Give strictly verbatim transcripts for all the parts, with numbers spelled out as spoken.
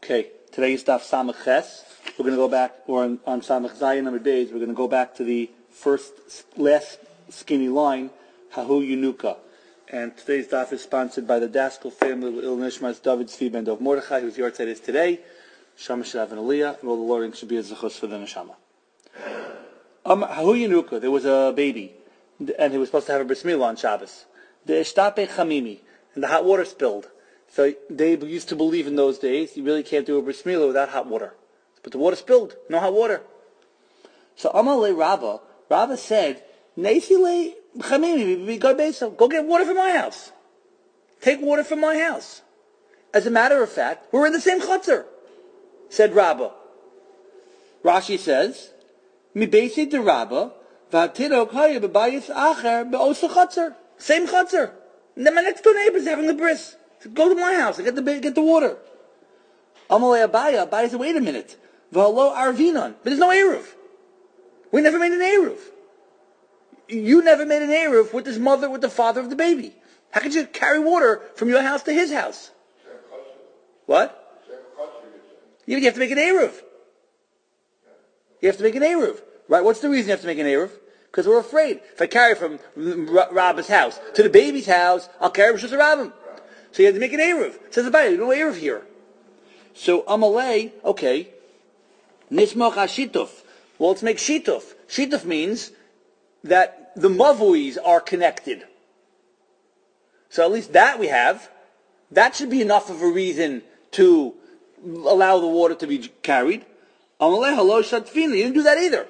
Okay, today's daf Samach Ches. We're going to go back, or on, on Samach Zayin Amid Beis, we're going to go back to the first, last skinny line, Hahu Yunuka. And today's daf is sponsored by the Daskal family of Il Nishmas David Tzvi Ben Dov Mordechai, whose yahrzeit is today. Shama should have an aliyah, and all the learning should be a zechus for the neshama. Um, Hahu Yunuka, there was a baby, and he was supposed to have a bris milah on Shabbos. The Ishtape Chamimi, and the hot water spilled. So they used to believe in those days, you really can't do a bris milah without hot water. But the water spilled, no hot water. So Amalei Rabba, Rabba said, Neisile Chamimi, go get water from my house. Take water from my house. As a matter of fact, we're in the same chutzner, said Rabba. Rashi says, Mi beisi de Rabba, v'hatiro kaya b'bayis acher be'osa chutzner. Same chutzner. And then my next door neighbor's having the bris. So go to my house and get the get the water. Amalei Abaya, Abaya said, wait a minute. V'halo arvinon. But there's no eruv. We never made an eruv. You never made an eruv with his mother, with the father of the baby. How could you carry water from your house to his house? What? You have to make an eruv. You have to make an eruv. Right? What's the reason you have to make an eruv? Because we're afraid. If I carry from Rabba's house to the baby's house, I'll carry Rishus Rabbim. So you have to make an eruv. Says the Bible, no eruv here. So Amalei, okay. Nismach HaShituf. Well, let's make Shituf. Shituf means that the mavuis are connected. So at least that we have. That should be enough of a reason to allow the water to be carried. Amalei halo shatfina. You didn't do that either.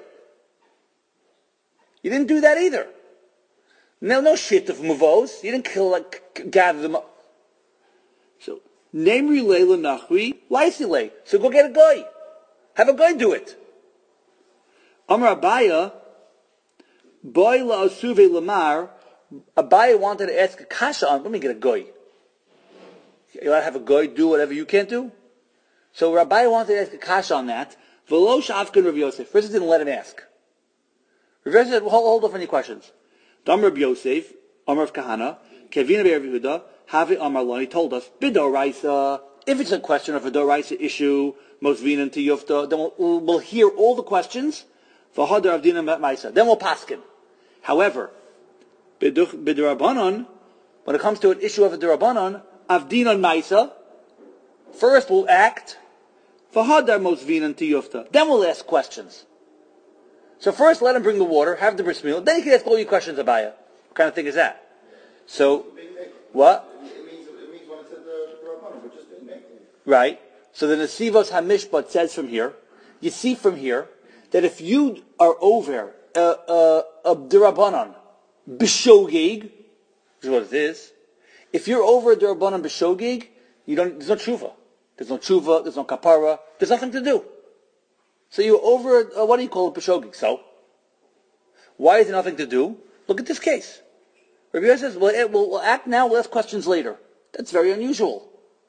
You didn't do that either. No, no Shituf mavos. You didn't kill, like, gather them up. So, Nemri leila nachri, laisile. So go get a guy. Have a guy do it. Amar Abaya, boy la asuve lamar. Abaya wanted to ask a kasha on. Let me get a guy. You want to have a guy do whatever you can't do? So Rabbi wanted to ask a kasha on that. V'lo shafkin Rav Yosef. First, didn't let him ask. Rav Yosef said, well, hold, hold off any questions. Dam Rav Yosef, Amar of Kahana, Kevina Be'er Yehuda, Havi Amar Lo. He told us, Bidoraisa. If it's a question of a Doraisa issue, Mosvinan to Yufta, then we'll, we'll, we'll hear all the questions. V'hadar Avdina Maisa. Then we'll paskin. However, Bidurabanan, when it comes to an issue of a Durabanan, Avdinan Maisa, first we'll act. V'hadar Mosvinan to Yufta. Then we'll ask questions. So first let him bring the water, have the bris milah, then you can ask all your questions about it. What kind of thing is that? So, what? It means, it means when it said the Rabbanon, but just didn't make it. Right. So the Nesivos HaMishpat says from here, you see from here, that if you are over a uh, uh, uh, Durabanan B'shogeg, which is what it is, if you're over a Durabanan B'shogeg, you don't, there's no tshuva. There's no tshuva, there's no kapara, there's nothing to do. So you're over, uh, what do you call it, B'shogeg? So, why is there nothing to do? Look at this case. Rabbi Yosef says, well, we'll, we'll act now, we'll ask questions later. That's very unusual.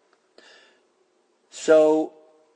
So,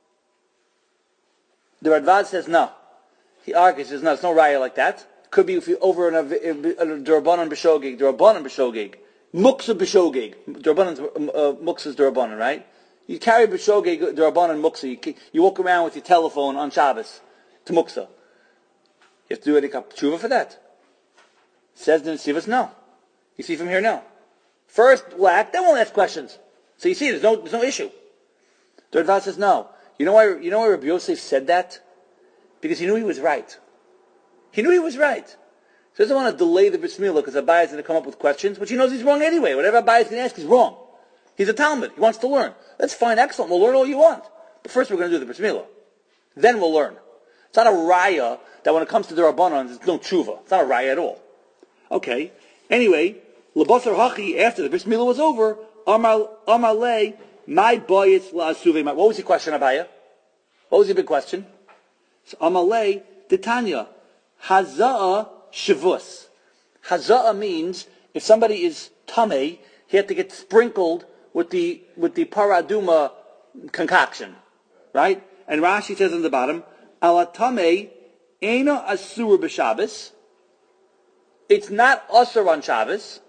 the Radvad says no. He argues, says no, it's no raya like that. It could be if you're over in a, a Durabanan B'shogeg, Durabanan B'shogeg, Muksa B'shogeg, Durabanan, uh, Muksa is Durabanan, right? You carry B'shogeg, Durabanan Muksa, you, you walk around with your telephone on Shabbos to Muksa. You have to do any tshuva for that. Says the Nesivos, no. You see from here, no. First we'll act, then we'll ask questions. So you see, there's no, there's no issue. The Radvad says no. You know why? You know why Rabbi Yosef said that? Because he knew he was right. He knew he was right. So he doesn't want to delay the bris milah because Abaya is going to come up with questions, which he knows he's wrong anyway. Whatever Abaya is going to ask, he's wrong. He's a Talmud. He wants to learn. That's fine, excellent. We'll learn all you want. But first we're going to do the bris milah. Then we'll learn. It's not a raya that when it comes to the Rabbanon, there's no tshuva. It's not a raya at all. Okay. Anyway, L'basar hachi, after the bris milah was over, Amar Amar le, my boyis la'asuve. What was your question, Abaya? What was your big question? So Amar le, Titania, Haza'ah shavus. Haza'ah means if somebody is tamei, he had to get sprinkled with the with the paraduma concoction, right? And Rashi says on the bottom, Alatame ena asur b'Shabbos. It's not asur on Shabbos.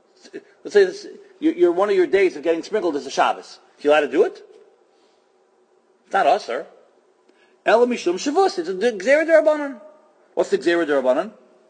Let's say this, you're one of your days of getting sprinkled is a Shabbos. You allowed to do it? It's not usher. Ela mishum shavus. It's a gzera derabanan. What's the gzera derabanan?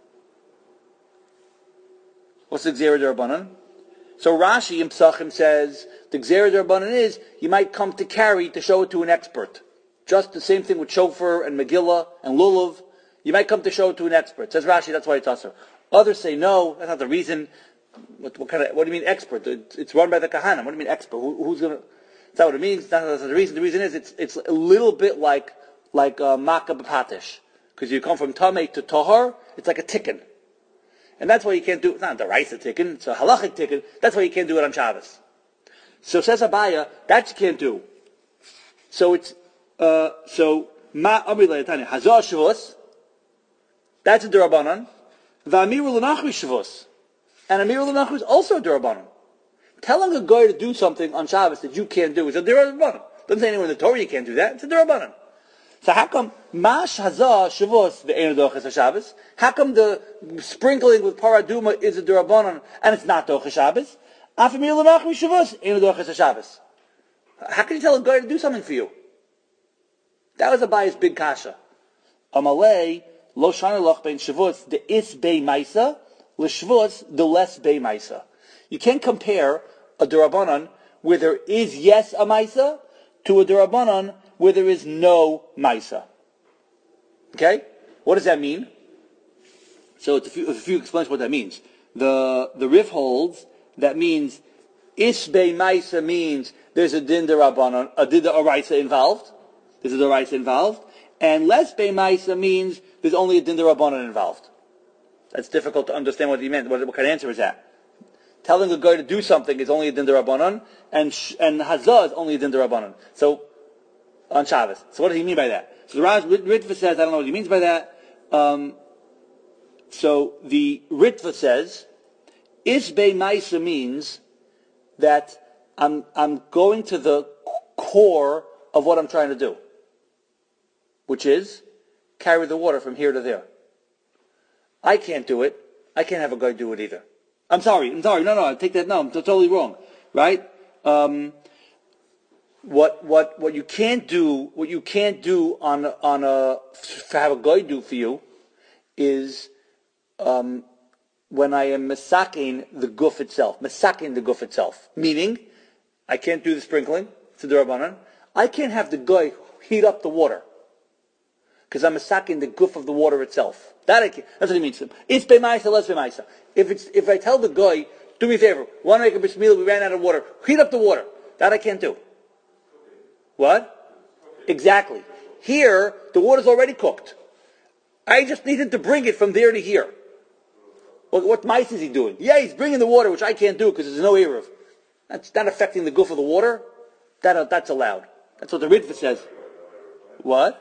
What's the gzera derabanan? So Rashi in Psachim says the gzera derabanan is you might come to carry to show it to an expert. Just the same thing with shofar and Megillah and lulav. You might come to show it to an expert. Says Rashi, that's why it's usher. Others say no, that's not the reason. What, what kind of? What do you mean expert? It, it's run by the kahana. What do you mean expert? Who, who's gonna? That's not what it means. That's not, that's not the reason. The reason is it's it's a little bit like like uh, makkah b'patish, because you come from tamei to tahar. It's like a tikkun, and that's why you can't do it. It's not the raisa tikkun. It's a halachic tikkun. That's why you can't do it on Shabbos. So says Abaya, that you can't do. So it's uh, so ma amri le'atani hazah shavos. That's a derabanan. V'amiru l'nachri shavos. And Amir al-Nachri is also a derabanan. Telling a guy to do something on Shabbos that you can't do is a derabanan. Doesn't say anywhere in the Torah you can't do that. It's a derabanan. So how come mash hazah shavos ve'enu doches Shabbos? How come the sprinkling with paraduma is a derabanan and it's not doches Shabbos? Af Amir al-Nachri shavos enu doches Shabbos. How can you tell a guy to do something for you? That was Abaya's big kasha. Amalei lo shana loch bein shavos de is bei maisa. L'shvus, the less bay maisa. You can't compare a derabanan where there is yes a maisa to a derabanan where there is no maisa. Okay? What does that mean? So it's a few, a few explains what that means. The the Rif holds that means is bay maisa means there's a din derabanan, a din deraisa involved. There's a deraisa involved, and less bay maisa means there's only a din derabanan involved. That's difficult to understand what he meant. What, what kind of answer is that? Telling a guy to do something is only a din derabanan, and sh- and hazah is only a din derabanan. So on Shabbos. So what does he mean by that? So the Ritva says, I don't know what he means by that. Um, so the Ritva says, Isbei Maisa means that I'm I'm going to the core of what I'm trying to do, which is carry the water from here to there. I can't do it. I can't have a guy do it either. I'm sorry. I'm sorry. No, no. I take that. No, I'm totally wrong. Right? Um, what what what you can't do? What you can't do on on a to have a guy do for you is um, when I am mesaking the guf itself, mesaking the guf itself. Meaning, I can't do the sprinkling. It's a derabanan. I can't have the guy heat up the water because I'm mesaking the guf of the water itself. That I can, that's what he means. It's b'maisa, less b'maisa. If it's if I tell the guy, do me a favor, want to make a bris milah, we ran out of water, heat up the water. That I can't do. What? Exactly. Here, the water's already cooked. I just needed to bring it from there to here. What, what mice is he doing? Yeah, he's bringing the water, which I can't do because there's no eruv. That's not affecting the guf of the water. That that's allowed. That's what the Ritva says. What?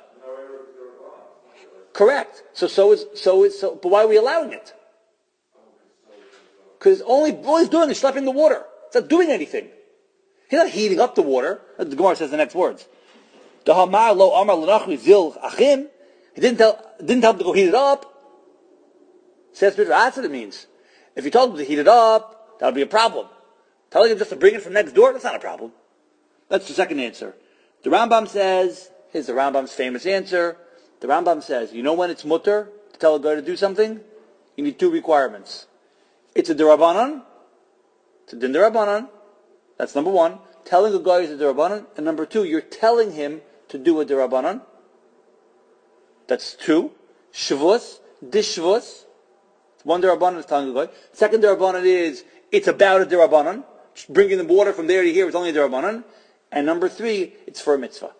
Correct. So so is so is so. But why are we allowing it? Because only all he's doing is schlepping the water. It's not doing anything. He's not heating up the water. The Gemara says the next words. The hamar lo amar l'nachri zil achim. He didn't tell didn't tell him to go heat it up. Says Peter, that's what it means. If you told him to heat it up, that would be a problem. Telling him just to bring it from next door, that's not a problem. That's the second answer. The Rambam says, here's the Rambam's famous answer. The Rambam says, you know when it's mutter to tell a guy to do something? You need two requirements. It's a derabanan. It's a din derabanan. That's number one. Telling a guy is a derabanan. And number two, you're telling him to do a derabanan. That's two. Shavus, dishvus. One derabanan is telling a guy. Second derabanan is, it's about a derabanan. Bringing the water from there to here is only a derabanan. And number three, it's for a mitzvah.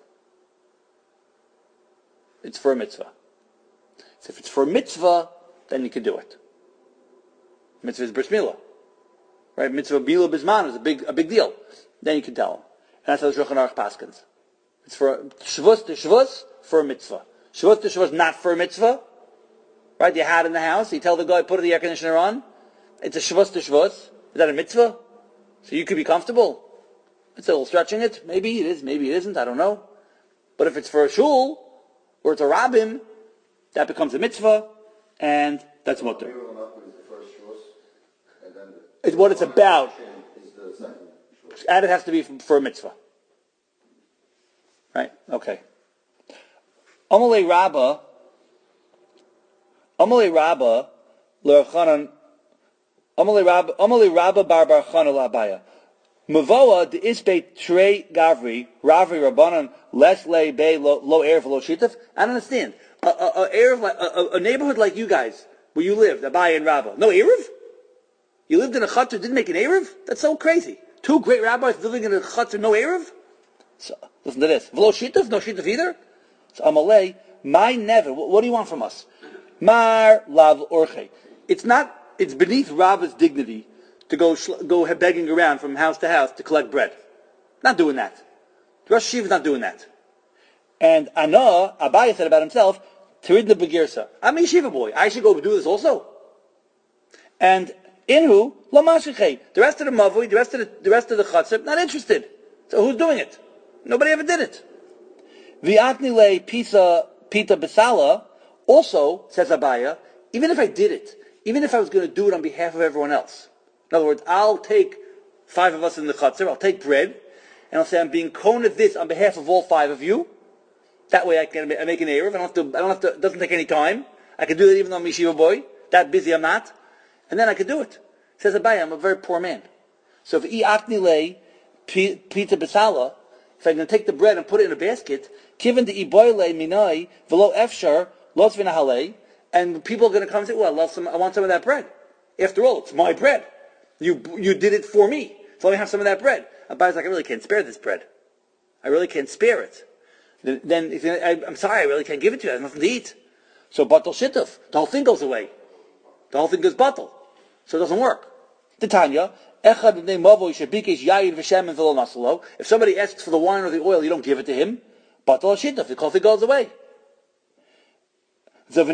It's for a mitzvah. So if it's for a mitzvah, then you can do it. Mitzvah is bris milah. Right? Mitzvah milah bisman is a big, a big deal. Then you can tell him. And that's how the Shulchan Aruch paskins. It's for shavus to shavus, for a mitzvah. Shavus to shavus, not for a mitzvah. Right? You had it in the house, you tell the guy, put the air conditioner on. It's a shavus to shavus. Is that a mitzvah? So you could be comfortable. It's a little stretching it. Maybe it is, maybe it isn't, I don't know. But if it's for a shul, or it's a rabbin, that becomes a mitzvah, and that's mutter. It's what it's about. And it has to be for a mitzvah. Right? Okay. Amalei Rabba, Amalei Rabba, L'Rachanan, Amalei Rabba, Amalei Rabba Bar Bar Chana L'Abaya. Mavoa de Isbe Trey Gavri, Ravri Rabbanan, Les Le Be Lo Erev Lo Shitaf. I don't understand. A, a, a, Erev, a, a neighborhood like you guys, where you lived, Abaya and Rabba. No Erev? You lived in a chutzner, didn't make an Erev? That's so crazy. Two great rabbis living in a chutzner, no Erev? So, listen to this. V'lo Shitaf, no Shitaf either? So Amalei, my never, what, what do you want from us? Mar Lav Orche. It's not, it's beneath Rabba's dignity to go go begging around from house to house to collect bread. Not doing that. The Rosh Hashiva is not doing that. And Ana, Abaya said about himself, Terid the Begirsa. I'm a yeshiva boy. I should go do this also. And Inhu, Lamashichay. The rest of the Mavui, the rest of the, the rest of the Chatzib, not interested. So who's doing it? Nobody ever did it. V'atni le pisa pita besala, also, says Abaya, even if I did it, even if I was going to do it on behalf of everyone else. In other words, I'll take five of us in the chutzner, I'll take bread, and I'll say, I'm being koned this on behalf of all five of you. That way I can I make an erev. I don't have to, I don't have to, it doesn't take any time. I can do it even though I'm a yeshiva boy. That busy I'm not. And then I could do it. Says Abaya, I'm a very poor man. So if I akni le pita besala, if I'm going to take the bread and put it in a basket, given the iboyle minai, velo efshar, los vinahale, and people are going to come and say, well, I, love some, I want some of that bread. After all, it's my bread. You you did it for me. So let me have some of that bread. Abaya's like, I really can't spare this bread. I really can't spare it. Then, then I, I'm sorry, I really can't give it to you. I have nothing to eat. So batal shituf. The whole thing goes away. The whole thing goes batal. So it doesn't work. Titania, if somebody asks for the wine or the oil, you don't give it to him. Batal shituf. The whole thing goes away. So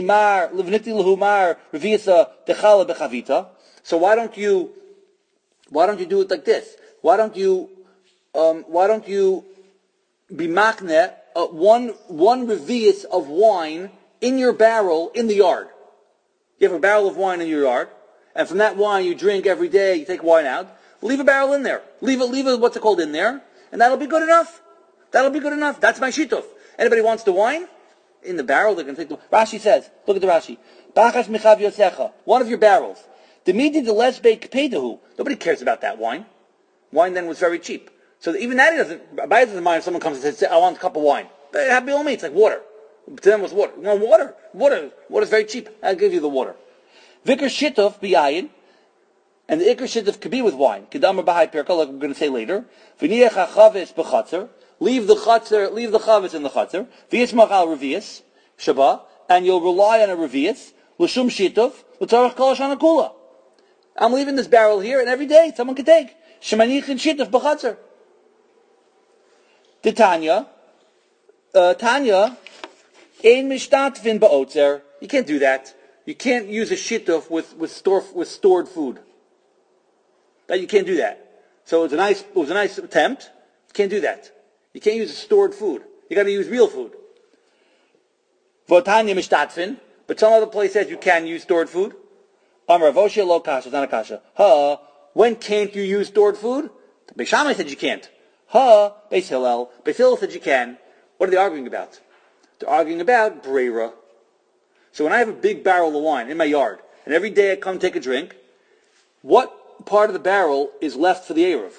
why don't you, why don't you do it like this? Why don't you, um, why don't you be makne uh, one one revius of wine in your barrel in the yard? You have a barrel of wine in your yard, and from that wine you drink every day. You take wine out. Leave a barrel in there. Leave it. Leave it. What's it called in there? And that'll be good enough. That'll be good enough. That's my shituf. Anybody wants the wine? In the barrel, they're going to take the... Rashi says, look at the Rashi. Bachas michav yosecha. One of your barrels. The midi the less bake pedahu. Nobody cares about that wine. Wine then was very cheap. So even that he doesn't... Abaya doesn't mind if someone comes and says, I want a cup of wine. But it had to be all me. It's like water. To them was water. No, water. Water. Water's very cheap. I'll give you the water. Vikar shituf biyayin. And the ikar shituf could be with wine. Kedamar b'hai pirka, like we're going to say later. V'niyach hachavis b'chatzer. Leave the chatzar, leave the chavetz in the chatzar. V'yismach al revius, Shabbat, and you'll rely on a revius, l'shum shituf, l'tzarech kol hashana kula. I'm leaving this barrel here, and every day someone can take. Shemanichin shituf b'chatzar. The Tanya, uh, Tanya, ein mishtatvin ba'otzer. You can't do that. You can't use a shituf with with store with stored food. That you can't do that. So it was a nice it was a nice attempt. You can't do that. You can't use stored food. You got to use real food. Votanya mishtatfin, but some other place says you can use stored food. Amar voshia lo kasha, it's not a kasha. Ha, when can't you use stored food? Beis Shammai said you can't. Ha, Beis Hillel. Beis Hillel said you can. What are they arguing about? They're arguing about breira. So when I have a big barrel of wine in my yard, and every day I come take a drink, what part of the barrel is left for the Erev?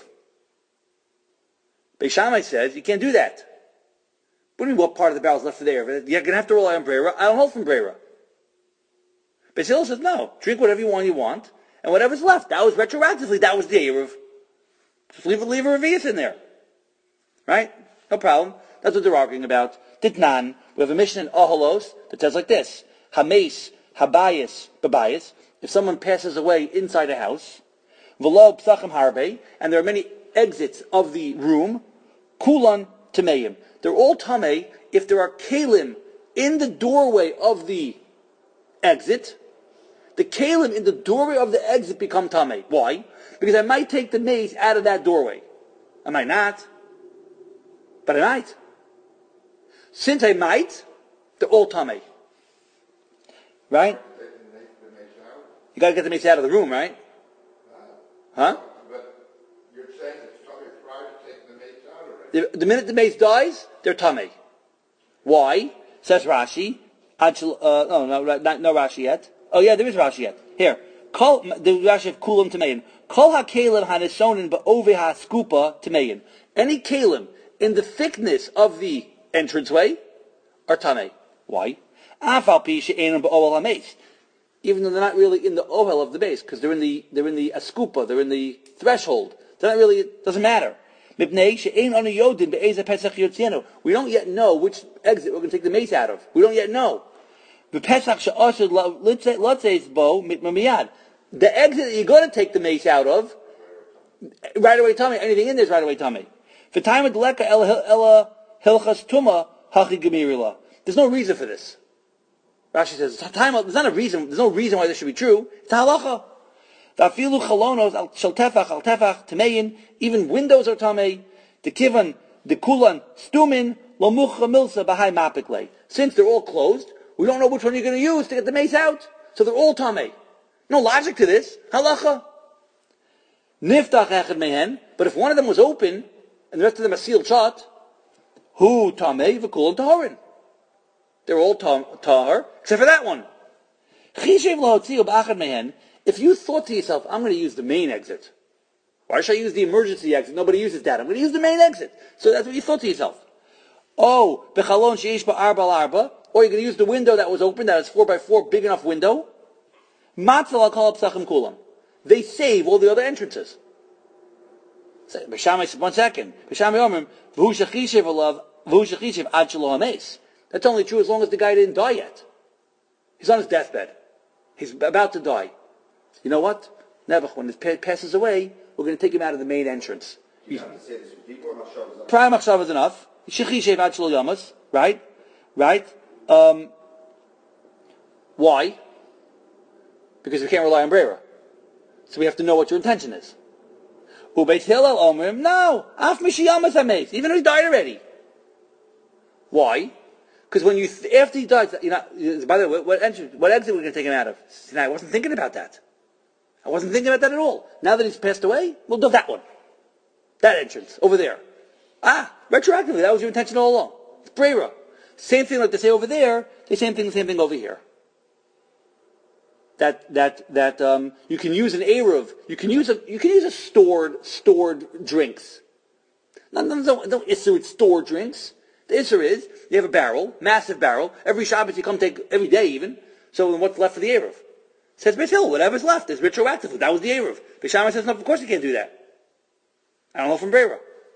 Beis Shammai says you can't do that. What do you mean what part of the barrel is left for the Erev? You're going to have to rely on breira. I don't hold from breira. Beis Hillel says no. Drink whatever wine you want, and whatever's left, that was retroactively, that was the Erev. Just leave, leave a revius in there. Right? No problem. That's what they're arguing about. Ditnan, we have a mission in Oholos that says like this. Hameis, habayis, babayis. If someone passes away inside a house, v'lo psachim harbe, and there are many exits of the room, kulan tameim. They're all tamei if there are kalim in the doorway of the exit. The kalim in the doorway of the exit become tamei. Why? Because I might take the mace out of that doorway. I might not. But I might. Since I might, they're all tamei. Right? You got to get the mace out of the room, right? Huh? But you're saying it's probably prior to taking the mace out already. The, the minute the mace dies, they're tamei. Why? Says Rashi. Achil, uh, no, no, not, no Rashi yet. Oh yeah, there is Rashi yet. Here. Kol, the Rashi of kulam tamein. Kol ha-kalim ha-nesonin ba'ove ha-skupa tamein. Any kalim in the thickness of the entranceway are tamei. Why? Afal pi she'enim ba'ovel ha-mace. Even though they're not really in the ohel of the base, because they're in the they're in the askupa, they're in the threshold. They're not really. It doesn't matter. We don't yet know which exit we're going to take the mace out of. We don't yet know. The exit that you're going to take the mace out of, right away tummy. Anything in there is right away tummy. There's no reason for this. Rashi says, there's not a reason, there's no reason why this should be true. It's a halacha. Even windows are tamei. The kivan, the kulan, stumin, lomucha milsa b'hai mapikle. Since they're all closed, we don't know which one you're going to use to get the mace out. So they're all tamei. No logic to this. Halacha. Niftach echad mehen. But if one of them was open, and the rest of them are sealed shut, hu tamei v'kulan taharin. They're all tahar, except for that one. If you thought to yourself, I'm going to use the main exit. Why should I use the emergency exit? Nobody uses that. I'm going to use the main exit. So that's what you thought to yourself. Oh, bechalon sheish ba'arba l'arba. Or you're going to use the window that was open, that is four by four, big enough window. Matzal al kol psachim kulam. They save all the other entrances. B'shamai, one second. B'shamai omrim, v'hu shechishev alav, v'hu shechishev ad shelo hameis. That's only true as long as the guy didn't die yet. He's on his deathbed. He's about to die. You know what? Nebuch, when it passes away, we're going to take him out of the main entrance. You have to say this with people, or machshav is enough? Prior machshav is enough. Shechi ad shelo yamas. Right? Right? Um, why? Because we can't rely on brera. So we have to know what your intention is. Ubeit Hillel omrim, no. Af mishi yamas hameis. Even though he died already. Why? Because when you, th- after he died, you know, by the way, what, what entrance, what exit were we going to take him out of? See, now, I wasn't thinking about that. I wasn't thinking about that at all. Now that he's passed away, we'll do that one. That entrance, over there. Ah, retroactively, that was your intention all along. It's brera. Same thing like they say over there, the same thing, same thing over here. That, that, that, um, you can use an Eruv, you can use a, you can use a stored, stored drinks. No, no, no, no issue with stored drinks. The issue is, you have a barrel, massive barrel, every Shabbos you come take, every day even, so then what's left for the Eruv? Says Beis Hillel, whatever's left is retroactively. That was the Eruv. Beis Shammai says, no, of course you can't do that. I don't know from Brera.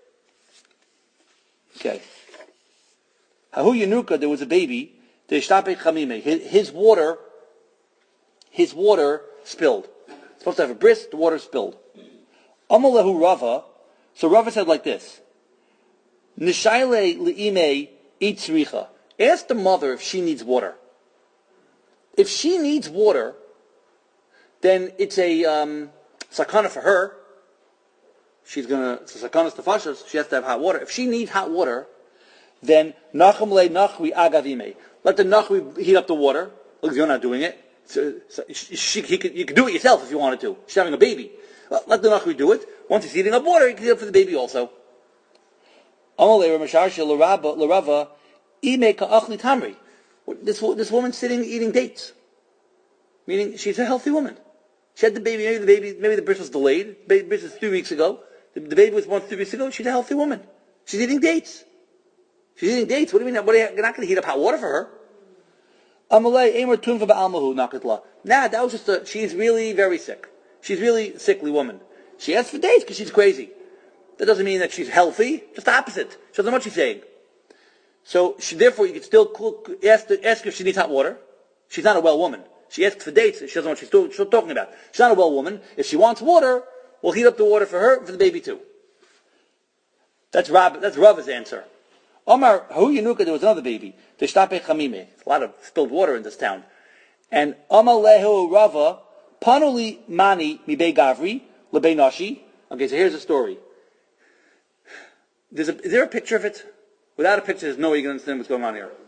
Okay. Hahu Yanuka, there was a baby, his, his water, his water spilled. It's supposed to have a bris, the water spilled. Amalehu Rava, so Rava said like this, Nishayle li'ime itzricha. Ask the mother if she needs water. If she needs water, then it's a um, sakana for her. She's gonna, it's a sakana stafashos, she has to have hot water. If she needs hot water, then nacham le nachwi agavime. Let the nachwi heat up the water. Look, you're not doing it. So, so she, she, he could, you could do it yourself if you wanted to. She's having a baby. Let the nachwi do it. Once he's heating up water, he can heat up for the baby also. This, this woman's sitting eating dates. Meaning she's a healthy woman. She had the baby, maybe the baby, maybe the birth was delayed. The birth was three weeks ago. The, the baby was born three weeks ago. She's a healthy woman. She's eating dates. She's eating dates. What do you mean? What are you, you're not going to heat up hot water for her. Nah, that was just a, she's really very sick. She's really a sickly woman. She asked for dates because she's crazy. That doesn't mean that she's healthy. Just the opposite. She doesn't know what she's saying. So, she, therefore, you can still ask, ask if she needs hot water. She's not a well woman. She asks for dates. She doesn't know what she's, to, she's talking about. She's not a well woman. If she wants water, we'll heat up the water for her and for the baby too. That's Rab, that's Rava's answer. Omar, Hu Yanuka, there was another baby. Tishtape Chamime. A lot of spilled water in this town. And Omar Lehu Rava, Panuli Mani Mibe Gavri, Lebe Nashi. Okay, so here's the story. There's a, is there a picture of it? Without a picture, there's no way you can understand what's going on here.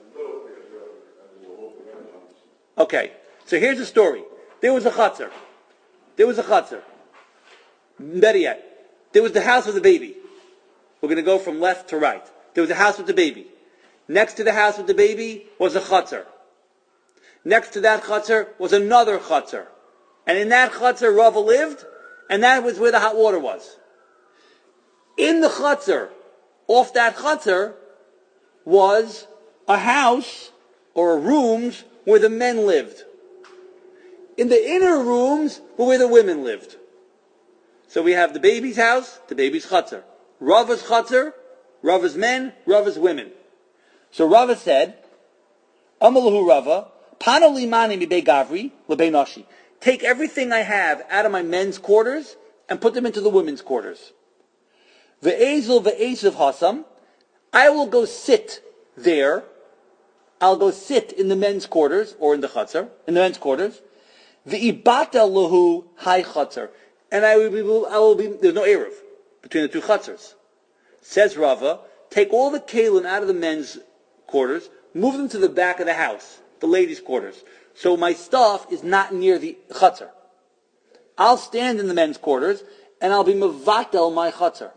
Okay, so here's the story. There was a chutzner. There was a chutzner. Better yet, there was the house with the baby. We're going to go from left to right. There was a house with the baby. Next to the house with the baby was a chutzner. Next to that chutzner was another chutzner. And in that chutzner, Rava lived, and that was where the hot water was. In the chutzner, off that chutzner, was a house or rooms where the men lived. In the inner rooms were where the women lived. So we have the baby's house, the baby's chutzner. Rava's chutzner, Rava's men, Rava's women. So Rava said, Amalahu Rava, Pano limani mibei gavri lebei nashi. Take everything I have out of my men's quarters and put them into the women's quarters. Ve'ezel ve'ezev hasam. I will go sit there. I'll go sit in the men's quarters, or in the chutzner, in the men's quarters. Ve'ibata lahu hai chutzner. And I will be, I will be, there's no eruv between the two chutzers. Says Rava, take all the kalim out of the men's quarters, move them to the back of the house, the ladies' quarters. So my stuff is not near the chutzner. I'll stand in the men's quarters, and I'll be mevatel my chutzner.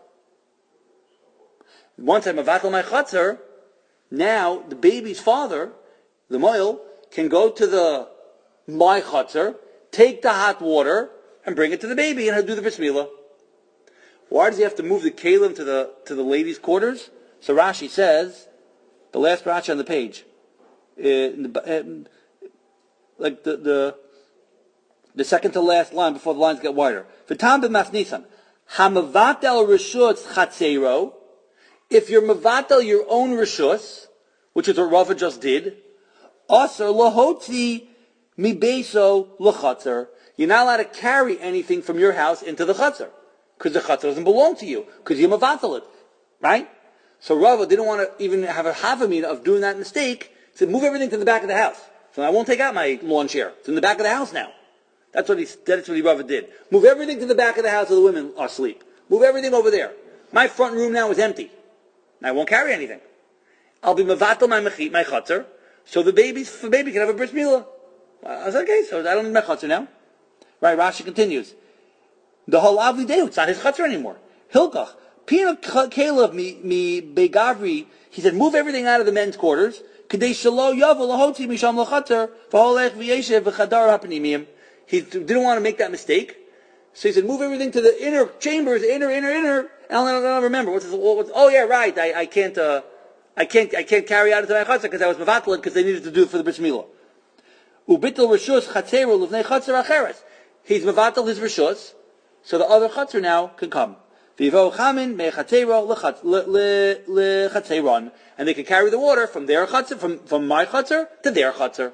Once I mevatel my chutzner, now the baby's father, the moil, can go to the my chutzner, take the hot water, and bring it to the baby, and he'll do the bris milah. Why does he have to move the kalim to the to the ladies' quarters? So Rashi says, the last Rashi on the page, uh, in the, uh, like the, the the second to last line before the lines get wider. V'tam b'masnisan, hamavatel rishus chatzero. If you're mavatel your own rishus, which is what Rava just did, aser lahotzi mibeso lachatzer. You're not allowed to carry anything from your house into the chutzner, because the chutzner doesn't belong to you, because you mavatel it, right? So Rava didn't want to even have a havamina of doing that mistake. He said, move everything to the back of the house. So I won't take out my lawn chair. It's in the back of the house now. That's what he, that's what he Rava did. Move everything to the back of the house where the women are asleep. Move everything over there. My front room now is empty. And I won't carry anything. I'll be mavatel my mechit, my chutzner, so the baby's, the baby can have a bris milah. I was like, okay, so I don't need my chutzner now. Right, Rashi continues. The whole avli day, it's not his chutzner anymore. Hilkach, pina kalev mi mi begavri. He said, move everything out of the men's quarters. Kadei shalo yavu lahoti misham lachatzer v'holech v'yeshev v'chadar hapanimim. He didn't want to make that mistake, so he said, move everything to the inner chambers, inner, inner, inner. And I'll, I'll, I'll remember what's this, what's, oh yeah, right. I, I can't, uh, I can't, I can't carry out into my chutzner because I was mevatel because they needed to do it for the bris milah. Ubitel rishus chatzero levnei chatzer acheres. He's mevatel his rishus, so the other chutzner now can come. Vivo chamin mechatzero lechatzeron, and they can carry the water from their chutzner, from from my chutzner to their chutzner.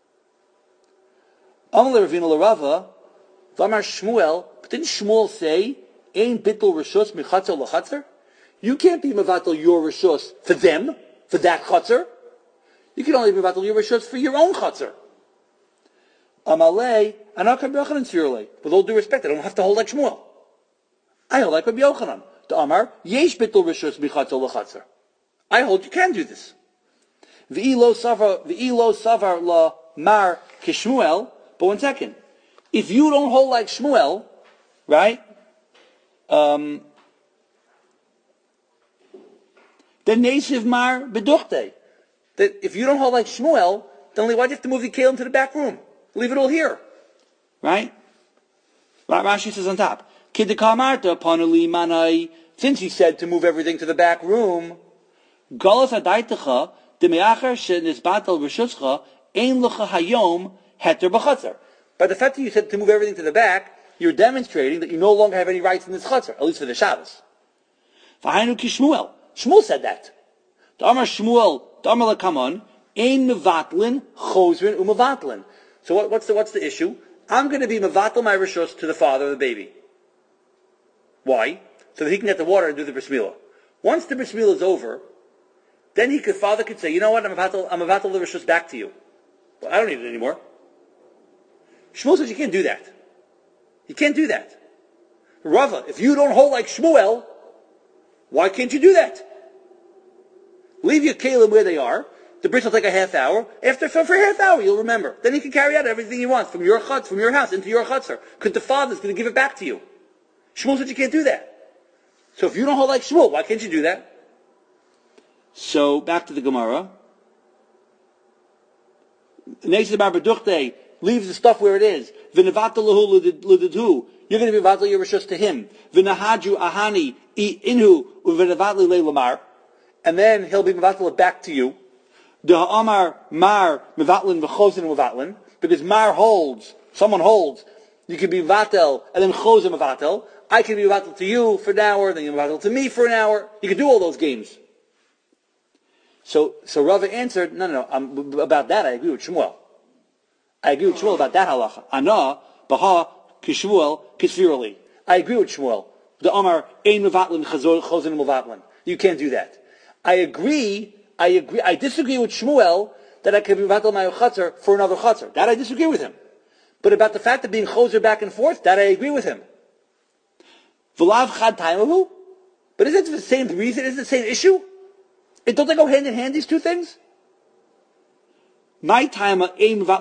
Amalei Ravina l'Rava, V'amar Shmuel, but didn't Shmuel say, "Ein bittul rishus mechatzer lechatzer"? You can't be mevatel your rishus for them, for that chutzner. You can only be mevatel your rishus for your own chutzner. Amalei, and Rabbi Yochanan Tzirulei. With all due respect, I don't have to hold like Shmuel. I hold like Rabbi Yochanan. The Amar, yesh bittul rishus michatzel lachatzer. I hold you can do this. V'ilo savar, v'ilo savar la mar kishmuel. But one second, if you don't hold like Shmuel, right? Um, then neshiv mar beduchte. That if you don't hold like Shmuel, then why do you have to move the kalim to the back room? Leave it all here. Right? Rashi says on top, since he said to move everything to the back room, by the fact that you said to move everything to the back, you're demonstrating that you no longer have any rights in this chutzner, at least for the Shabbos. Shmuel said that. The Amar Shmuel, the Amar Lakamon, ein mevatlin, chosrin umevatlin. So what, what's the what's the issue? I'm going to be mevatel my rishus to the father of the baby. Why? So that he can get the water and do the bris milah. Once the bris milah is over, then he could father could say, you know what, I'm mevatel I'm mevatel the rishus back to you. Well, I don't need it anymore. Shmuel says you can't do that. You can't do that. Rava, if you don't hold like Shmuel, why can't you do that? Leave your kalim where they are. The bris will take a half hour. After for, for a half hour, you'll remember. Then he can carry out everything he wants from your chutz, from your house into your chutzner, because the father's going to give it back to you. Shmuel said you can't do that. So if you don't hold like Shmuel, why can't you do that? So back to the Gemara. Neisha Bar Beduchte leaves the stuff where it is. V'nevatal lahu l'didhu. You're going to be vatal your rishus to him. V'nahadru ahani inhu u'v'nevatli le'lamar. And then he'll be mevatal it back to you. Da'amar mar mevatlin v'chozin mevatlin. Because mar holds, someone holds, you can be vatel and then chozin mevatel. I can be mevatel to you for an hour, then you're mevatel to me for an hour. You can do all those games. So, so Rava answered, no, no, no, um, about that I agree with Shmuel. I agree with Shmuel about that halacha. Ana, baha, kishmuel, kishvirali. I agree with Shmuel. The Amar, ein mevatlin, chozin mevatlin. You can't do that. I agree, I agree, I disagree with Shmuel that I can be mevatel my chatzar for another chatzar. That I disagree with him. But about the fact of being chozer back and forth, that I agree with him. V'lav chad taimahu? But isn't it the same reason? Isn't it the same issue? It, don't they go hand in hand, these two things? My time, why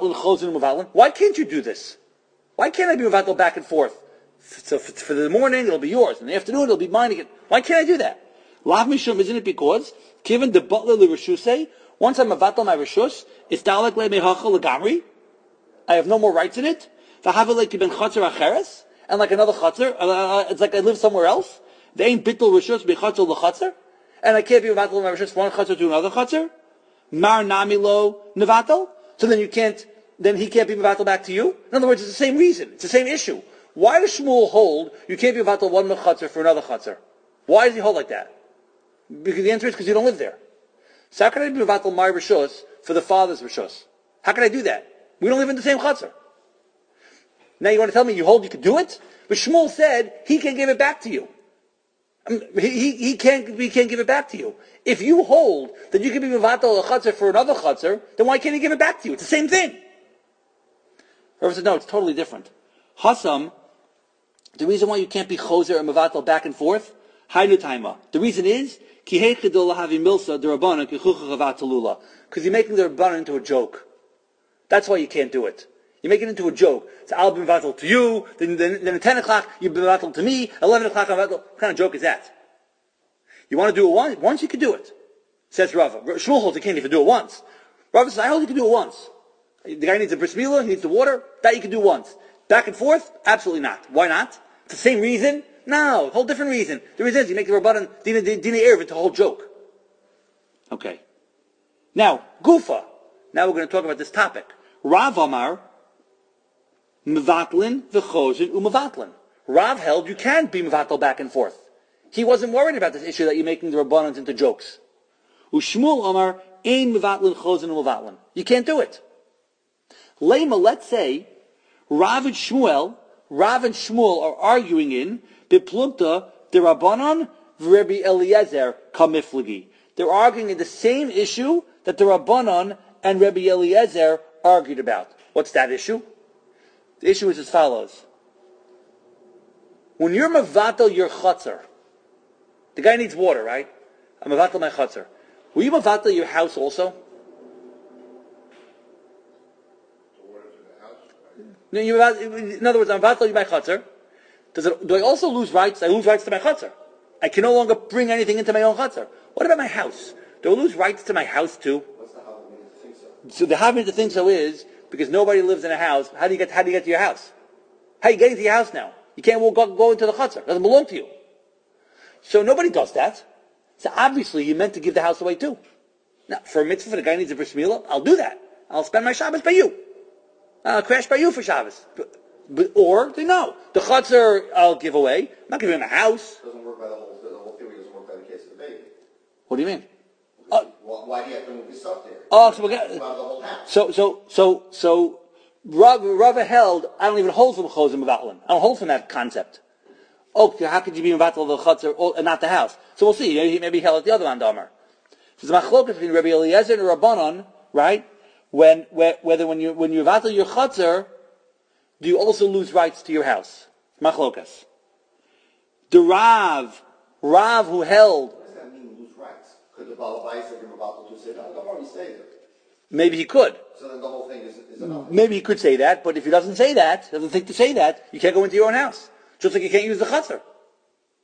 can't you do this? Why can't I be mevatel back and forth? So for the morning, it'll be yours. In the afternoon, it'll be mine again. Why can't I do that? Lav mishum, isn't it because, given the butler le reshusei, once I'm mevatel my reshus, it's dalek le mehacha legamri. I have no more rights in it. V'havelek ben chatzar acheres, and like another chatzar, uh, it's like I live somewhere else. They ain't bittul reshus bechatzar lechatzar. And I can't be mevatel my rishus one chatzar to another chatzar. Mar namilo nevatel. So then you can't. Then he can't be mevatel back to you. In other words, it's the same reason. It's the same issue. Why does Shmuel hold you can't be mevatel one chatzar for another chatzar? Why does he hold like that? Because the answer is because you don't live there. So how can I be mevatel my rishus for the father's rishus? How can I do that? We don't live in the same chatzar. Now you want to tell me you hold you could do it? But Shmuel said he can give it back to you. I mean, he, he can't, he can't give it back to you. If you hold that you can be mevatel a chatzar for another chatzar, then why can't he give it back to you? It's the same thing. Rabbi said, no, it's totally different. Hasam, the reason why you can't be chozer and mevatel back and forth, hainu taima. The reason is, ki heichidul lahavi milsa derabana ki chucha chavatalula. Because you're making the rabbanan into a joke. That's why you can't do it. You make it into a joke. So I'll be mevatel to you, then, then, then at ten o'clock, you'll be mevatel to me, eleven o'clock, I'm mevatel. What kind of joke is that? You want to do it once? Once you can do it. Says Rava. Shmuel holds you can't even do it once. Rava says, I hold you can do it once. The guy needs a bris milah, he needs the water, that you can do once. Back and forth? Absolutely not. Why not? It's the same reason? No, whole different reason. The reason is you make the rabbanan dina dina erev into a whole joke. Okay. Now, Gufa. Now we're going to talk about this topic. Rav Amar, mevatlin v'chozin u'mevatlin. Rav held you can be mevatel back and forth. He wasn't worried about this issue that you're making the rabbanans into jokes. U'shmuel Amar, ein mevatlin chozin u'mevatlin. You can't do it. Lema, let's say, Rav and Shmuel, Rav and Shmuel are arguing in Biplumta the Rabbanon v'Rebbe Eliezer kamiflagi. They're arguing in the same issue that the Rabbanon and Rebbe Eliezer argued about. What's that issue? The issue is as follows. When you're mevatel your chatzar, the guy needs water, right? I'm mevatel my chatzar. Will you mevatel your house also? No, you, in other words, I'm mevatel my chatzar. Does it, do I also lose rights? I lose rights to my chatzar. I can no longer bring anything into my own chatzar. What about my house? Do I lose rights to my house too? What's the havamina to think so? So the havamina to think so is because nobody lives in a house. How do you get? How do you get to your house? How are you getting to your house now? You can't go, go into the chatzar. It doesn't belong to you. So nobody does that. So obviously you meant to give the house away too. Now for a mitzvah, the guy needs a bris milah. I'll do that. I'll spend my Shabbos by you. I'll crash by you for Shabbos. But, but, or they know the chatzar I'll give away. I'm not giving him a house. It doesn't work by the whole. The whole theory doesn't work by the case of the baby. What do you mean? Uh, well, why do you have to move his stuff there? Oh, so we're gonna, the whole house. so so so so Rav, Rava held. I don't even hold from chozim mevatlin. I don't hold from that concept. Oh, how could you be mevatel the chatzar and not the house? So we'll see. Maybe, maybe he held at the other one, Damar. So the machlokas between Rabbi Eliezer and Rabbanon, right? When whether when you when you mevatel your chatzar, do you also lose rights to your house? Machlokas. The Rav, Rav who held. What does that mean, lose rights? Could the Balabais give him about to say, no, don't worry, stay there. Maybe he could. So then the whole thing is, is enough. Maybe he could say that, but if he doesn't say that, doesn't think to say that, you can't go into your own house. Just like you can't use the chatzar. Right,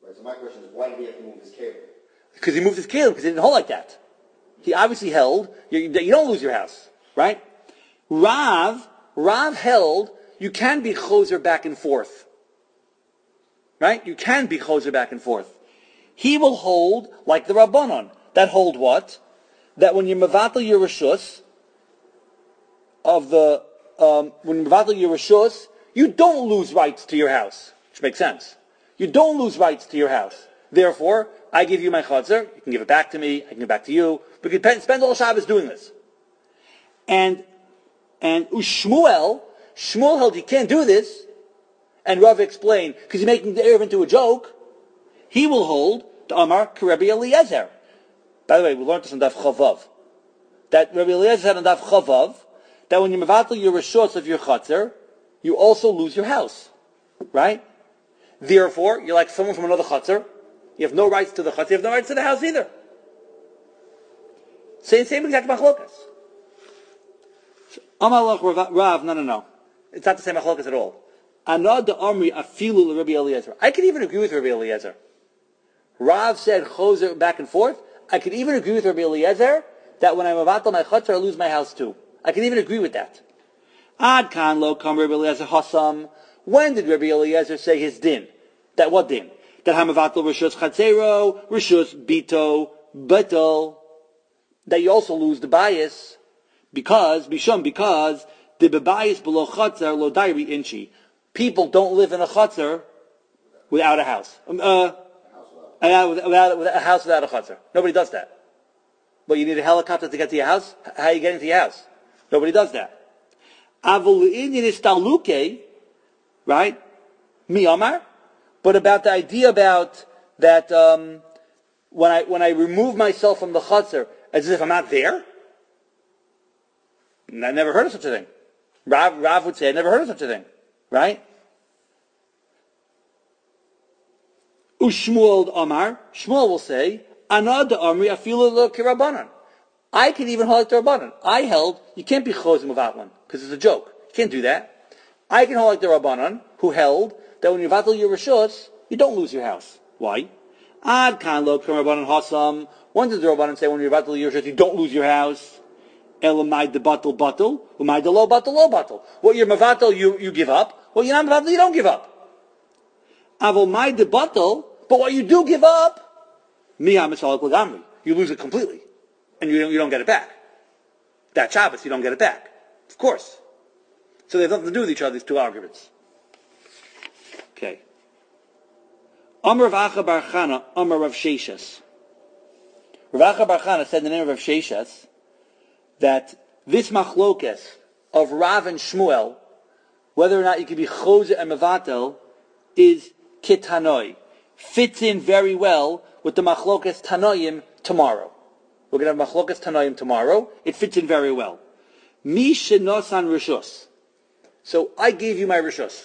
Right, so my question is, why did he have to move his cable? Because he moved his kelim, because he didn't hold like that. He obviously held, you, you don't lose your house, right? Rav, Rav held, you can be choser back and forth. Right? You can be choser back and forth. He will hold like the Rabbanon. That hold what? That when you mevatel your reshus of the um, when you mevatel your reshus, you don't lose rights to your house, which makes sense. You don't lose rights to your house. Therefore, I give you my chotzer. You can give it back to me. I can give it back to you. We can spend all Shabbos doing this. And and Shmuel, Shmuel held you can't do this. And Rav explained, because he's making the Erev into a joke, he will hold the Amar Rebbe Eliezer. By the way, we learned this on Daf Chavav. That Rebbe Eliezer said on Daf Chavav, that when you mevatel your reshus of your chatzar, you also lose your house. Right? Therefore, you're like someone from another chatzar. You have no rights to the chatzar, you have no rights to the house either. Same, same exact machlokas. Amar Rav, no, no, no. It's not the same machlokas at all. Anad the Amri afilu Rabbi Eliezer. I could even agree with Rabbi Eliezer. Rav said choser back and forth. I could even agree with Rabbi Eliezer that when I'm avatal my chutzner, I lose my house too. I can even agree with that. Ad kan lo kam Rabbi Eliezer hasam. When did Rabbi Eliezer say his din? That what din? That hamavatal rishus chatzero, rishus bito, betel. That you also lose the bias because bishum because the bebayis below chatzar lo dairi inchi. People don't live in a chutzner without a house. Um, uh, without, without, without a house without a chutzner. Nobody does that. But you need a helicopter to get to your house? How are you getting to your house? Nobody does that. Right? Mi Amar. But about the idea about that um, when I when I remove myself from the chutzner as if I'm not there, I never heard of such a thing. Rav, Rav would say, I never heard of such a thing. Right? Ushmuel Amar, Shmuel will say, Anad Amri afilu lo kirabanan. I can even hold it to Rabbanan. I held, you can't be chozim without one, because it's a joke. You can't do that. I can hold like the Rabbanan, who held that when you vatal your reshus, you don't lose your house. Why? Ad kan lo kirabanan hasam. When did the Rabbanan say when you vatal your reshus, you don't lose your house? Elamai de batal batal, umai de lo batal lo batal. What you're mavatal, you, you give up. What you're not mavatal, you don't give up. Avomai de batal, but what you do give up, miyam esalik lagamri. You lose it completely. And you don't, you don't get it back. That Shabbos, you don't get it back. Of course. So they have nothing to do with each other, these two arguments. Okay. Amar Rav Acha bar Chana, Amar Rav Sheshes. Rav Acha bar Chana said in the name of Rav Sheshes, that this machlokes of Rav and Shmuel, whether or not you can be choser and mevatel, is kitanoi. Fits in very well with the machlokes tanoim tomorrow. We're going to have machlokes tanoim tomorrow. It fits in very well. Mi shenosan rishus. So I gave you my rishus.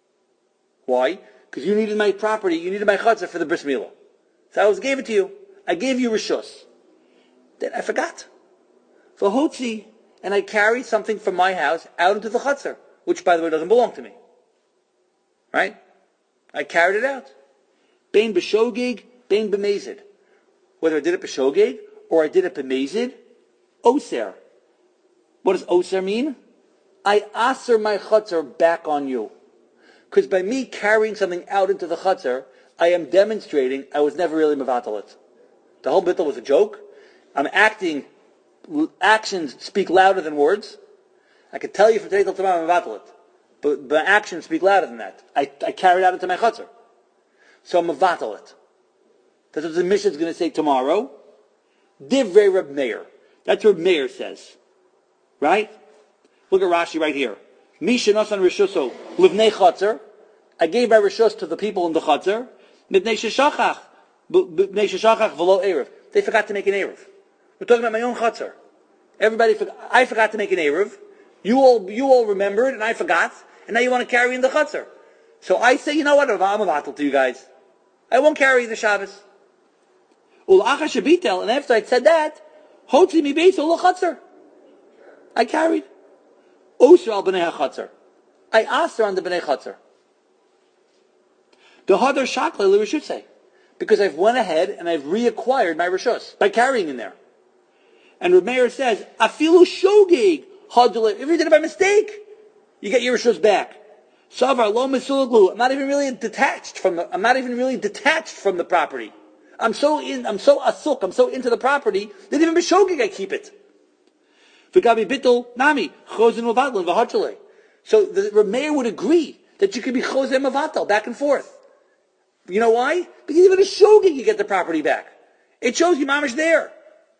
Why? Because you needed my property. You needed my chutzah for the bris milah. So I was gave it to you. I gave you rishus. Then I forgot. V'hotzi, and I carried something from my house out into the chutzner, which, by the way, doesn't belong to me. Right? I carried it out. Bein b'shogeg, bein b'mezid. Whether I did it b'shogeg or I did it b'mezid, oser. What does oser mean? I aser my chutzner back on you. Because by me carrying something out into the chutzner, I am demonstrating I was never really mevatel it. The whole bittul was a joke. I'm acting. Actions speak louder than words. I could tell you from today till tomorrow I'm mevatel it. But, but actions speak louder than that. I, I carried out into my chutzner. So I'm mevatel it. That's what the Mishnah is going to say tomorrow. Divrei Reb Meir. That's what Reb Meir says. Right? Look at Rashi right here. Misha nasan rishuso livnei chutzner. I gave my rishus to the people in the chutzner. Mibnei sheshachach. Mibnei sheshachach v'lo erev. They forgot to make an erev. We're talking about my own chutzner. Everybody, forgot, I forgot to make an erev. You all, you all remembered, and I forgot, and now you want to carry in the chutzner. So I say, you know what? I'm a vatal to you guys. I won't carry the Shabbos. Ulacha shabitel, and after I said that, hotzi mi beis ul chutzner. I carried. Osher al b'nei chutzner. I asked her on the b'nei chutzner. The hadar shakla l'rishutze. because I've went ahead and I've reacquired my rishus by carrying in there. And Reb Meir says, afilu shogeg hadle. If you did it by mistake, you get your rishus back. Savar lo mesulaglu. I'm not even really detached from the. I'm not even really detached from the property. I'm so in. I'm so asuk. I'm so into the property that even b'shogeg I keep it. V'gabi bittul nami chosen uvatlin v'hadle. So the Reb Meir would agree that you could be chosen mavatal back and forth. You know why? Because even a shogeg you get the property back. It shows you mamish there.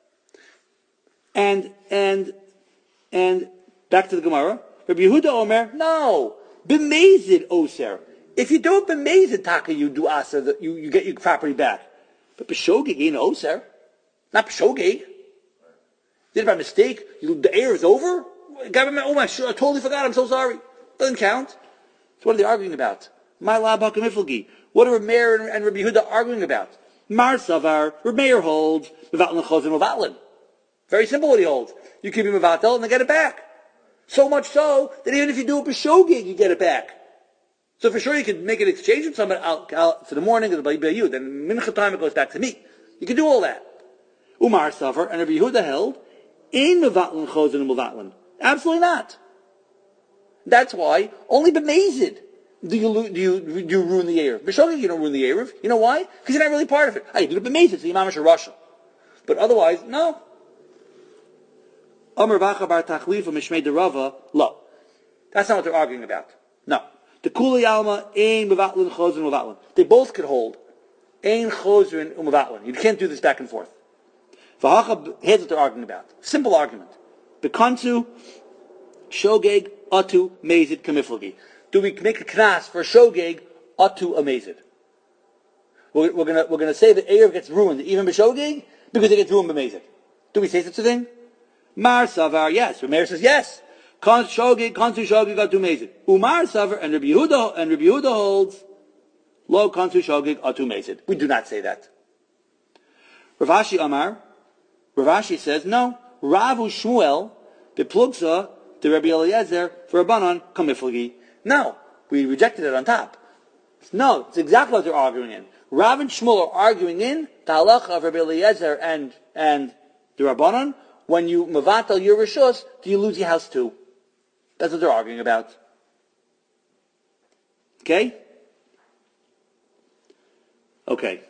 And and and back to the Gemara. Rabbi Yehuda Omer, no, b'mezid oser. If you do it b'mezid taka, you do aser, that you, you get your property back. But b'shogeg ain't oser, not b'shogeg. Did it by mistake? You, the air is over. Oh my! I totally forgot. I'm so sorry. Doesn't count. So what are they arguing about? My lab hakamiflgi. What are Reb Meir and, and Rabbi Yehuda arguing about? Mar savar. Reb Meir holds mevatlin chozin mevatlin. Very simple what he holds. You keep him mevatel and they get it back. So much so that even if you do it b'shogeg, you get it back. So for sure you can make an exchange with somebody out, out for the morning of the Bayou. Then mincha time it goes back to me. You can do all that. Umar suffer and Rabbi Yehuda held in mevatlin chozin and mevatlin. Absolutely not. That's why only b'mezid do you do you do you ruin the eruv. B'shogeg you don't ruin the eruv. You know why? Because you're not really part of it. Hey, you do it b'mezid, so you mamish a Russia. But otherwise, no. Amar Bacha bar Tachlifa Mishmei Derava, lo. That's not what they're arguing about. No. The Kuli Alma, Ein Mevatlin Chozin Mevatlin. They both could hold Ein Chozin Mevatlin. You can't do this back and forth. V'hacha, here's what they're arguing about. Simple argument. Bekantu, Shogeg, Atu, Mezid, Kamiflagi. Do we make a knas for Shogeg, Atu, a Mezid? We're, we're going we're gonna say that Erev gets ruined, even b'Shogeg, because it gets ruined b'Mezid. Do we say such a thing? Mar Savar, yes. Reb Meir says yes. Kan shogeg, kansu shogeg atu mezid. Umar Savar and Rabbi Yehuda and Rabbi Yehuda holds lo kansu shogeg atu mezid. We do not say that. Rav Ashi Amar, Rav Ashi says no. Ravu Shmuel beplugsa to Rabbi Eliezer for Rabbanon kamiflagi. No, we rejected it on top. No, it's exactly what they're arguing in. Rav and Shmuel are arguing in the halacha of Rabbi Eliezer and and the Rabbanon. When you mevatel your rishus, do you lose your house too? That's what they're arguing about. Okay? Okay.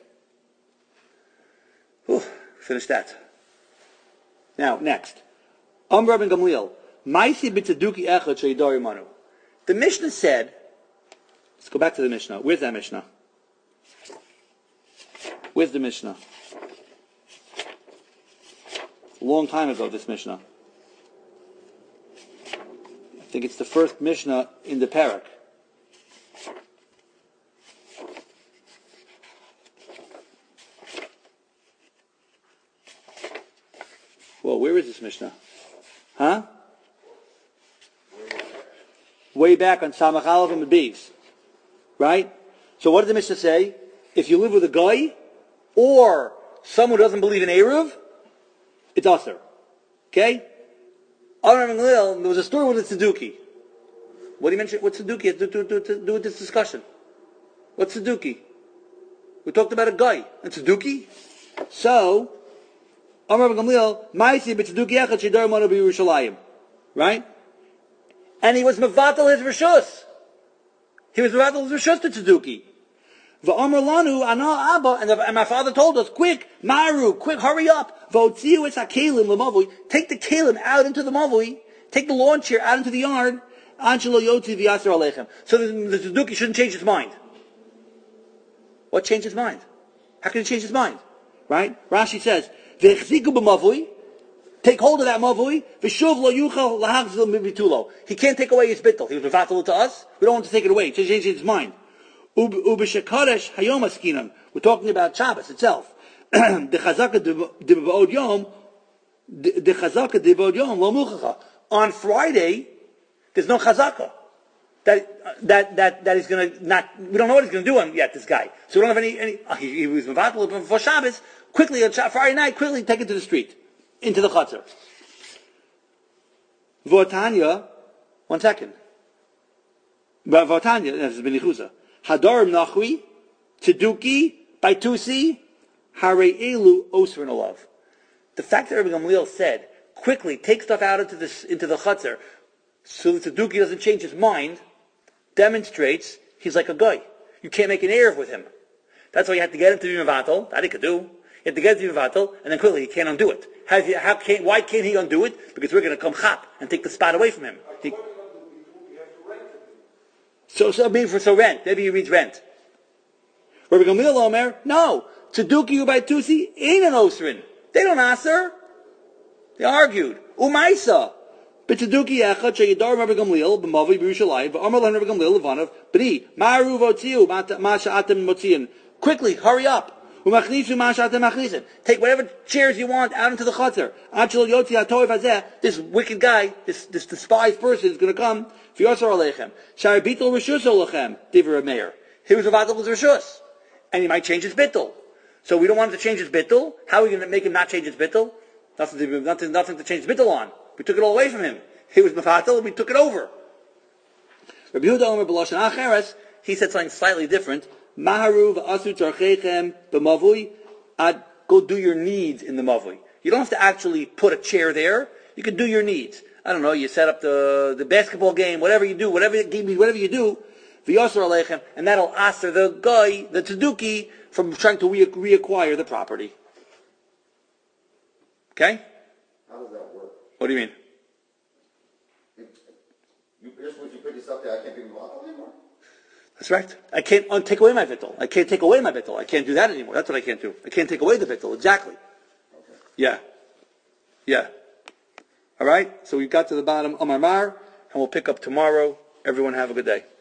Whew, finish that. Now, next. Amr ben Gamliel. Maisi b'tzeduki echad sheidari manu. The Mishnah said, let's go back to the Mishnah. Where's that Mishnah? Where's the Mishnah? A long time ago, this Mishnah. I think it's the first Mishnah in the Parak. Well, where is this Mishnah? Huh? Way back on Samach Aleph and the Bees. Right? So what did the Mishnah say? If you live with a guy, or someone who doesn't believe in Eruv, it's Aser. Okay? There was a story with a Tzeduki. What do you mention? What's Tzeduki have to do, to, to do with this discussion? What's Tzeduki? We talked about a guy. And Tzeduki? So, Amar ben Gamliel, Ma'isi b'Tzeduki echad shedar manu b'Yerushalayim. Right? And he was mevatel his rishus. He was mevatel his rishus to Tzeduki. V'amar lanu ana abba, and, and my father told us, quick, maru, quick, hurry up. V'otziu es hakelim l'mavui. Take the kelim out into the mavui. Take the lawn chair out into the yard. Anshelo yotzi v'yaser aleichem. So the, the Tzeduki shouldn't change his mind. What changed his mind? How can he change his mind? Right? Rashi says, v'echziku b'mavui. Take hold of that mavui. V'shuv lo yuchal lahachzil mivitulo. He can't take away his bittul. He was mevatel to us. We don't want to take it away. He changed his mind. We're talking about Shabbos itself. On Friday, there's no chazaka. That that that that is going to not. We don't know what he's going to do on yet. This guy. So we don't have any. any uh, he, he was mevatel before Shabbos. Quickly on Friday night, quickly take it to the street, into the chutzner. V'otanya, one second. V'otanya, that's Benichusa. Hadarim Nachui, Tzeduki, by Tusi, Hare Elu Osrin Olav. The fact that Rabbi Gamliel said, quickly take stuff out into the, into the chutzner, so that the Tzeduki doesn't change his mind, demonstrates he's like a guy. You can't make an Erev with him. That's why you have to get him to be Mevatel. That he could do. You have to get him to be Mevatel, and then quickly he can't undo it. How, how can, why can't he undo it? Because we're going to come chap and take the spot away from him. He, so, so maybe for so rent. Maybe he reads rent. Rabbi Gamliel Omer, no. Tzeduki by Tusi ain't an Osrin. They don't answer. They argued. Umaisa. But Tzeduki echad sheyidar Rabbi Gamliel b'mavi b'Yerushalayim v'amar l'hem Rabbi Gamliel levanav b'ni ma'aru v'otziu ma she'atem motziin. Quickly, hurry up. U'machnisu ma she'atem machnisin. Take whatever chairs you want out into the chutzner. Ad shel yotzi ha'toiv hazeh. This wicked guy, this this despised person is going to come. V'yosar aleichem. Shari bitul rishus olechem. Divrei Meir. He was avatal with rishus, and he might change his bittul. So we don't want him to change his bittul. How are we going to make him not change his bittul? Nothing to, nothing, nothing to change his bittul on. We took it all away from him. He was mefatel, and we took it over. Rabbi Yehuda Omer b'lashon acheres, he said something slightly different. Maharu v'asu tzarchechem b'mavui, ad, go do your needs in the mavui. You don't have to actually put a chair there. You can do your needs. I don't know, you set up the, the basketball game, whatever you do, whatever whatever you do, v'yosar aleichem, and that'll aser the guy, the tzeduki, from trying to re- reacquire the property. Okay? How does that work? What do you mean? You, just once you put yourself there, I can't be involved anymore? That's right. I can't un- take away my vittel. I can't take away my vittel. I can't do that anymore. That's what I can't do. I can't take away the vittel. Exactly. Okay. Yeah. Yeah. All right? So we've got to the bottom of Amar Mar, and we'll pick up tomorrow. Everyone have a good day.